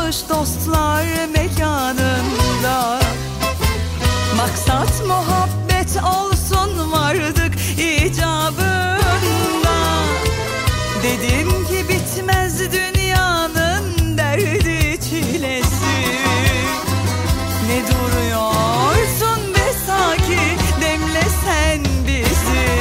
Toplanmış dostlar mekanında, maksat muhabbet olsun vardık icabında. Dedim ki bitmez dünyanın derdi çilesi. Ne duruyorsun be Saki, demle sen bizi.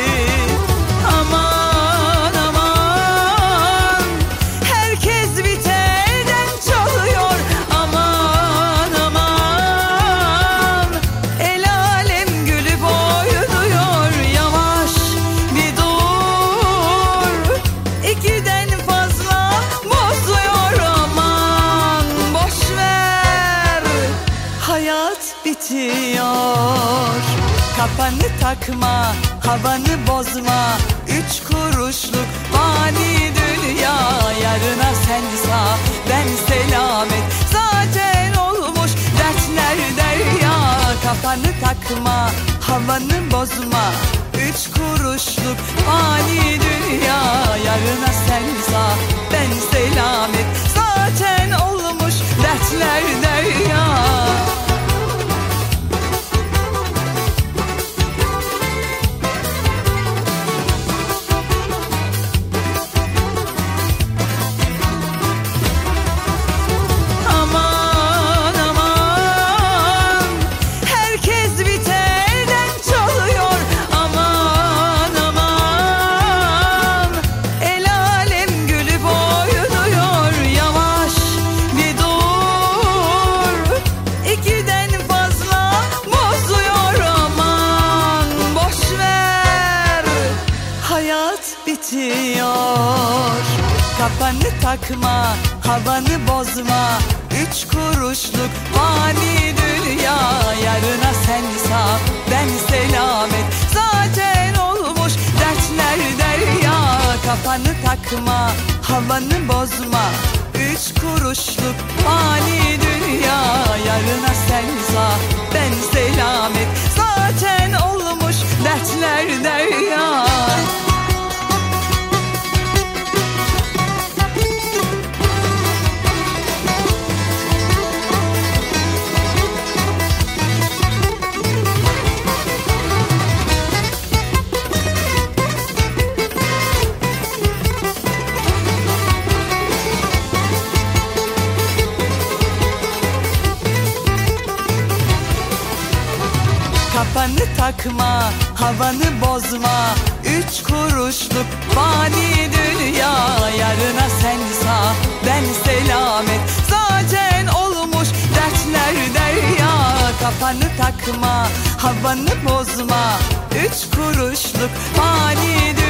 Aman aman, herkes bir telden çalıyor. Aman aman, el alem gülüp oynuyor. Yavaş bir dur, ikiden fazla bozuyor. Aman boş ver, hayat bitiyor. Kafanı takma, havanı bozma, 3 kuruşluk fani dünya. Yarına sen sağ, ben selamet, zaten olmuş dertler derya. Kafanı takma, havanı bozma, 3 kuruşluk fani dünya. Yarına sen sağ, ben selamet, zaten olmuş dertler derya. Bitiyor. Kafanı takma, havanı bozma, 3 kuruşluk fani dünya. Yarına sen sağ, ben selamet, zaten olmuş dertler derya. Kafanı takma, havanı bozma, 3 kuruşluk fani dünya. Yarına sen sağ, ben selamet, zaten olmuş dertler derya. Kafanı takma, havanı bozma, 3 kuruşluk fani dünya. Yarına sen sağ, ben selamet, zaten olmuş dertler derya. Kafanı takma, havanı bozma, 3 kuruşluk fani dünya.